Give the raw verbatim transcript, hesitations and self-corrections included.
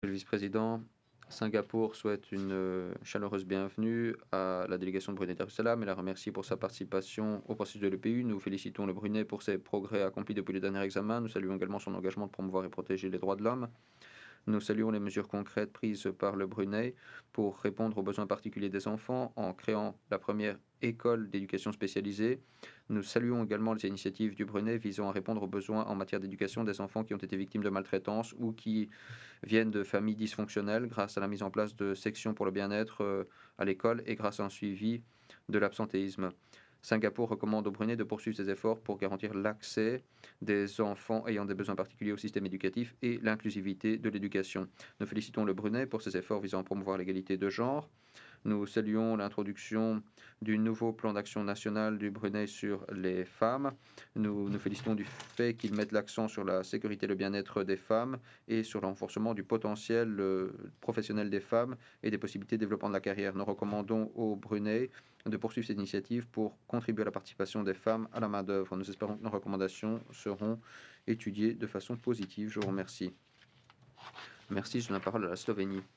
Le vice-président, Singapour souhaite une euh, chaleureuse bienvenue à la délégation de Brunei-Darussalam et la remercie pour sa participation au processus de l'E P U. Nous félicitons le Brunei pour ses progrès accomplis depuis le dernier examen. Nous saluons également son engagement de promouvoir et protéger les droits de l'homme. Nous saluons les mesures concrètes prises par le Brunei pour répondre aux besoins particuliers des enfants en créant la première école d'éducation spécialisée. Nous saluons également les initiatives du Brunei visant à répondre aux besoins en matière d'éducation des enfants qui ont été victimes de maltraitance ou qui viennent de familles dysfonctionnelles grâce à la mise en place de sections pour le bien-être euh, à l'école et grâce à un suivi de l'absentéisme. Singapour recommande au Brunei de poursuivre ses efforts pour garantir l'accès des enfants ayant des besoins particuliers au système éducatif et l'inclusivité de l'éducation. Nous félicitons le Brunei pour ses efforts visant à promouvoir l'égalité de genre. Nous saluons l'introduction du nouveau plan d'action national du Brunei sur les femmes. Nous nous félicitons du fait qu'ils mettent l'accent sur la sécurité et le bien-être des femmes et sur le renforcement du potentiel euh, professionnel des femmes et des possibilités de développement de la carrière. Nous recommandons au Brunei de poursuivre ces initiatives pour contribuer à la participation des femmes à la main-d'œuvre. Nous espérons que nos recommandations seront étudiées de façon positive. Je vous remercie. Merci, je donne la parole à la Slovénie.